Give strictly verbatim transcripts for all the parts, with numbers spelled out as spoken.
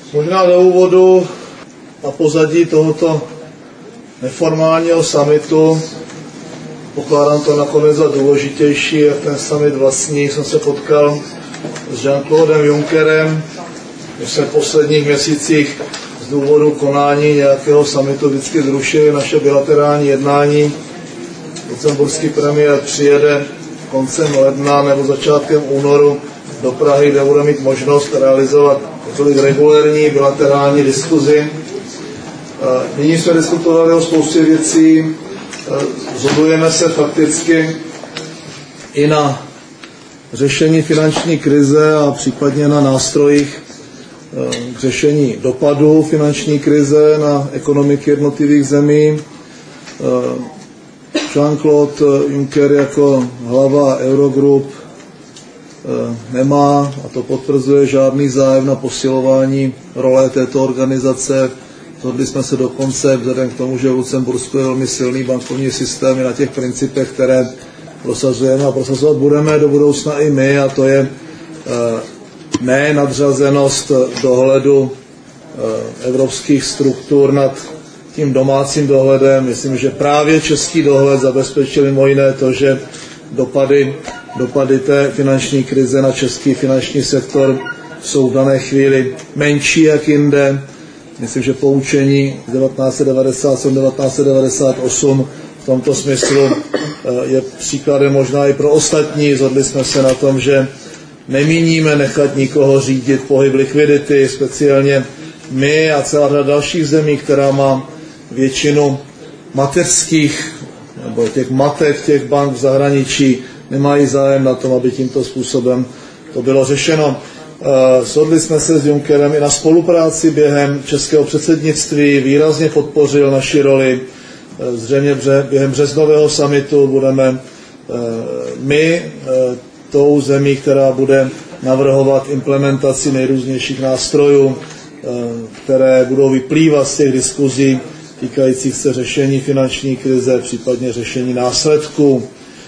Možná do úvodu na pozadí tohoto neformálního summitu, pokládám to nakonec za důležitější, jak ten summit vlastní, jsem se potkal s Jean-Claudem Junckerem, když jsme v posledních měsících z důvodu konání nějakého summitu vždycky zrušili naše bilaterální jednání. Lucemburský premiér přijede koncem ledna nebo začátkem únoru do Prahy, kde bude mít možnost realizovat několik regulérní bilaterální diskuzi. Nyní jsme diskutovali o spoustě věcí, shodujeme se fakticky i na řešení finanční krize a případně na nástrojích k řešení dopadů finanční krize na ekonomiky jednotlivých zemí. Jean-Claude Juncker jako hlava Eurogroup nemá, a to potvrzuje, žádný zájem na posilování role této organizace. Shodli jsme se dokonce, vzhledem k tomu, že v Lucembursku je velmi silný bankovní systém, i na těch principech, které prosazujeme a prosazovat budeme do budoucna i my, a to je ne nadřazenost dohledu evropských struktur nad tím domácím dohledem. Myslím, že právě český dohled zabezpečil mimo jiné to, že dopady, dopady té finanční krize na český finanční sektor jsou v dané chvíli menší jak jinde. Myslím, že poučení z devatenáct set devadesát sedm devatenáct set devadesát osm v tomto smyslu je příkladem možná i pro ostatní. Zhodli jsme se na tom, že nemíníme nechat nikoho řídit pohyb likvidity, speciálně my a celá řada dalších zemí, která má většinu mateřských nebo těch matek těch bank v zahraničí, nemají zájem na tom, aby tímto způsobem to bylo řešeno. Shodli jsme se s Junckerem i na spolupráci během českého předsednictví, výrazně podpořil naši roli. Zřejmě během březnového summitu budeme my tou zemí, která bude navrhovat implementaci nejrůznějších nástrojů, které budou vyplývat z těch diskuzí týkajících se řešení finanční krize, případně řešení následků.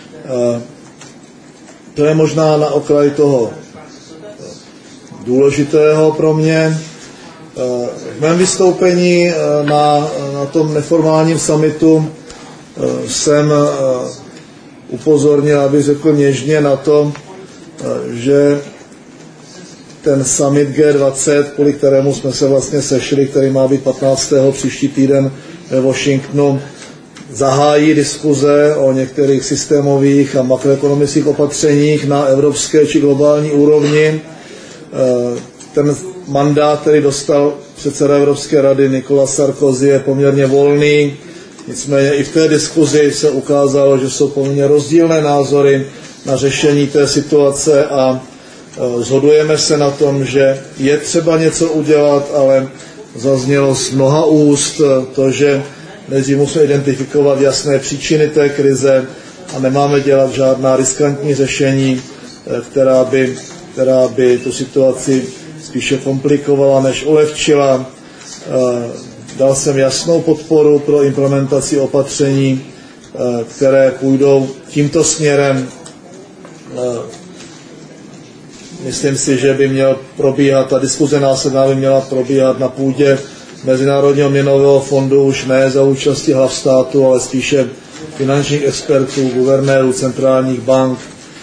To je možná na okraj toho důležitého pro mě. V mém vystoupení na, na tom neformálním summitu jsem upozornil, abych řekl něžně, na to, že ten summit G dvacet, kvůli kterému jsme se vlastně sešli, který má být patnáctého příští týden ve Washingtonu, zahájí diskuze o některých systémových a makroekonomických opatřeních na evropské či globální úrovni. Ten mandát, který dostal předseda Evropské rady Nicolas Sarkozy, je poměrně volný. Nicméně i v té diskuzi se ukázalo, že jsou poměrně rozdílné názory na řešení té situace a shodujeme se na tom, že je třeba něco udělat, ale zaznělo z mnoha úst to, že nejdřív musíme identifikovat jasné příčiny té krize a nemáme dělat žádná riskantní řešení, která by, která by tu situaci spíše komplikovala, než ulehčila. Dal jsem jasnou podporu pro implementaci opatření, které půjdou tímto směrem. Myslím si, že by měl probíhat, ta diskuze následná by měla probíhat na půdě Mezinárodního měnového fondu, už ne za účasti hlav státu, ale spíše finančních expertů, guvernérů centrálních bank.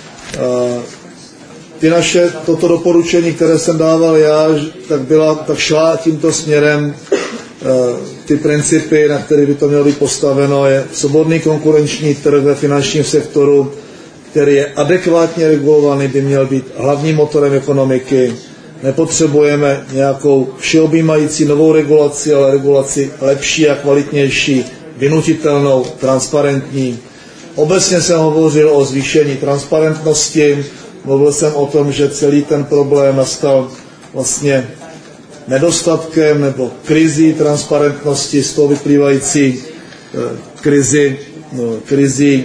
Ty naše, toto doporučení, které jsem dával já, tak, byla, tak šla tímto směrem. Ty principy, na které by to mělo být postaveno, je svobodný konkurenční trh ve finančním sektoru, který je adekvátně regulovaný, by měl být hlavním motorem ekonomiky. Nepotřebujeme nějakou všeobjímající novou regulaci, ale regulaci lepší a kvalitnější, vynutitelnou, transparentní. Obecně jsem hovořil o zvýšení transparentnosti, mluvil jsem o tom, že celý ten problém nastal vlastně nedostatkem nebo krizí transparentnosti, z toho vyplývající krizi, krizi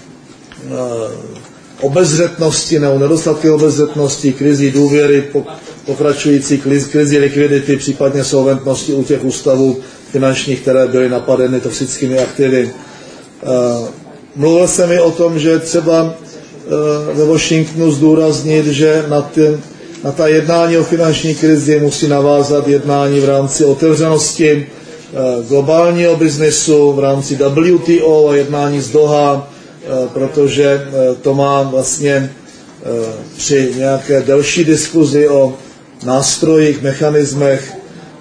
obezřetnosti nebo nedostatky obezřetnosti, krizi důvěry, pokračující krizi likvidity, případně solventnosti u těch ústavů finančních, které byly napadeny toxickými aktivy. Mluvil jsem i o tom, že třeba ve Washingtonu zdůraznit, že na, ty, Na ta jednání o finanční krizi musí navázat jednání v rámci otevřenosti globálního biznesu, v rámci W T O a jednání z Doha, protože to má vlastně při nějaké delší diskuzi o nástrojích, mechanismech,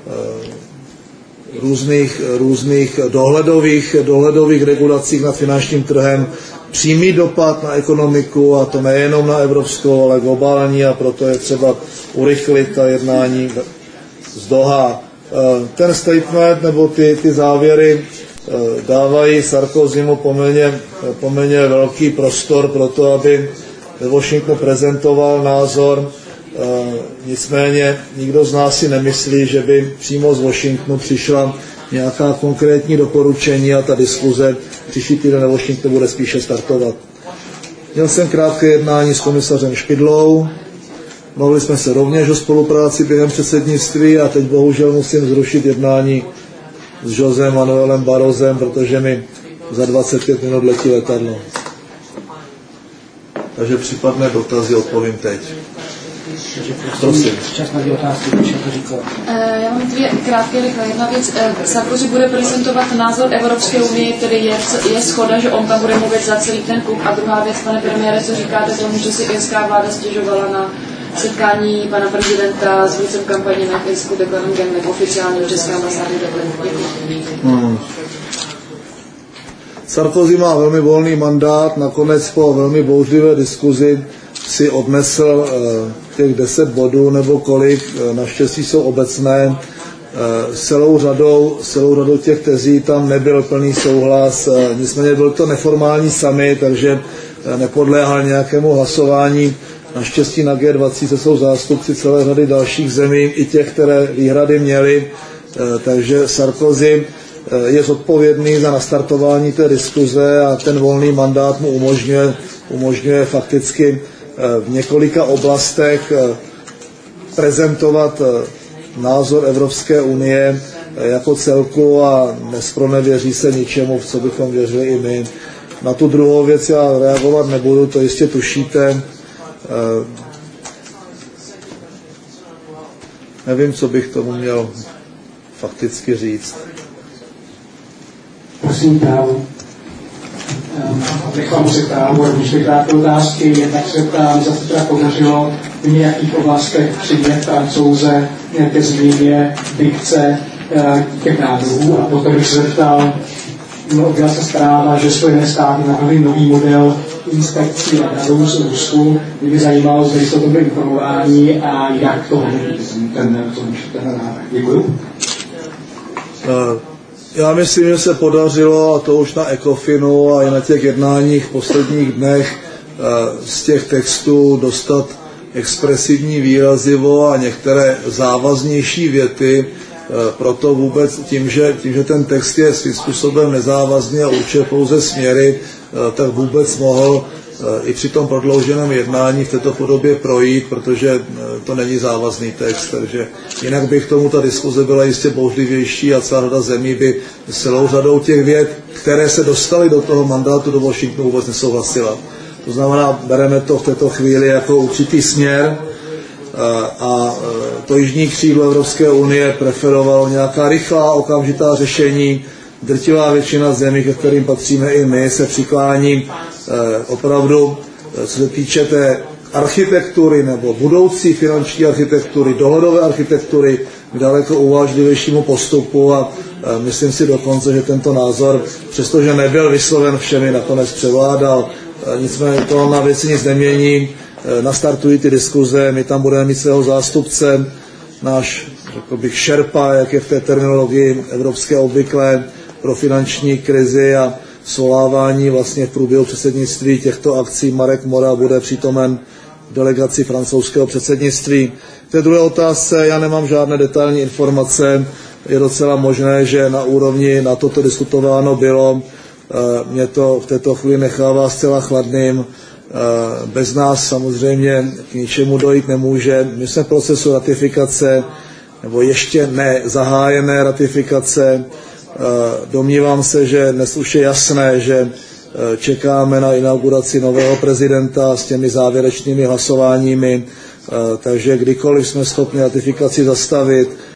různých, různých dohledových, dohledových regulacích nad finančním trhem přímý dopad na ekonomiku, a to nejenom na evropskou, ale globální, a proto je třeba urychlit ta jednání z Doha. Ten statement nebo ty, ty závěry dávají Sarkozymu poměrně, poměrně velký prostor pro to, aby ve Washingtonu prezentoval názor. Nicméně nikdo z nás si nemyslí, že by přímo z Washingtonu přišla nějaká konkrétní doporučení a ta diskuze příští týden ve Washingtonu bude spíše startovat. Měl jsem krátké jednání s komisařem Špidlou, bavili jsme se rovněž o spolupráci během předsednictví a teď bohužel musím zrušit jednání s Josem Manuelem Barrosem, protože mi za dvacet pět minut letí letadlo. Takže případné dotazy odpovím teď. Prosím. Čas na dvě otázky, už to říkal. Já mám dvě krátké, rychle. Jedna věc. Sarkozy bude prezentovat názor Evropské unie, který je, je shoda, že on tam bude mluvit za celý ten klub. A druhá věc, pane premiére, co říkáte tomu, že si irská vláda stěžovala na setkání pana prezidenta s vůdcem kampaně na Irsku Declanangem nebo oficiálně v české ambasády Dublinu. Hmm. Sarkozy má velmi volný mandát, nakonec po velmi bouřlivé diskuzi si odnesl těch deset bodů nebo kolik, naštěstí jsou obecné. S celou řadou, celou řadou těch tezí tam nebyl plný souhlas, nicméně byl to neformální summit, takže nepodléhal nějakému hlasování. Naštěstí na G dvacet jsou zástupci celé řady dalších zemí, i těch, které výhrady měly, takže Sarkozy je zodpovědný za nastartování té diskuze a ten volný mandát mu umožňuje, umožňuje fakticky v několika oblastech prezentovat názor Evropské unie jako celku a nespronevěří se ničemu, v co bychom věřili i my. Na tu druhou věc já reagovat nebudu, to jistě tušíte. Nevím, co bych tomu měl fakticky říct. Prosím, právo. Abych vám si právo, když bych krátké otázky, jednak se ptám, zase teda podařilo v nějakých oblastech přimět Francouze nějaké změně dikce těch návrhů. A potom bych se zeptal, no, objela se zpráva, že Spojené státy navrhly nový model inspekcí na dovozu Rusku. Mě by zajímalo, zda jste o tom byli informování a jak to hodnotí ten, ten návrh. Děkuji. Uh. Já myslím, že se podařilo, a to už na ECOFINu a i na těch jednáních v posledních dnech, z těch textů dostat expresivní výrazivo a některé závaznější věty. Proto vůbec tím, že, tím, že ten text je svým způsobem nezávazný a určuje pouze směry, tak vůbec mohl i při tom prodlouženém jednání v této podobě projít, protože to není závazný text, takže jinak by k tomu ta diskuze byla jistě bouřlivější a celá řada zemí by s celou řadou těch vět, které se dostaly do toho mandátu do Washingtonu, vůbec nesouhlasila. To znamená, bereme to v této chvíli jako určitý směr a to jižní křídlo Evropské unie preferovalo nějaká rychlá, okamžitá řešení. Drtivá většina zemí, ke kterým patříme i my, se přiklání opravdu, co se týče té architektury nebo budoucí finanční architektury, dohledové architektury, k daleko uvážlivějšímu postupu a myslím si dokonce, že tento názor, přestože nebyl vysloven všemi, nakonec převládal. Nicméně to na věci nic nemění, nastartují ty diskuze, my tam budeme mít svého zástupce, náš, řekl bych, šerpa, jak je v té terminologii evropské obvyklé, pro finanční krizi a svolávání vlastně v průběhu předsednictví těchto akcí. Marek Mora bude přítomen v delegaci francouzského předsednictví. K té druhé otázce já nemám žádné detailní informace. Je docela možné, že na úrovni na toto diskutováno bylo. Mě to v této chvíli nechává zcela chladným. Bez nás samozřejmě k ničemu dojít nemůže. My jsme v procesu ratifikace, nebo ještě nezahájené ratifikace. Domnívám se, že dnes už je jasné, že čekáme na inauguraci nového prezidenta s těmi závěrečnými hlasováními. takže kdykoliv jsme schopni ratifikaci zastavit,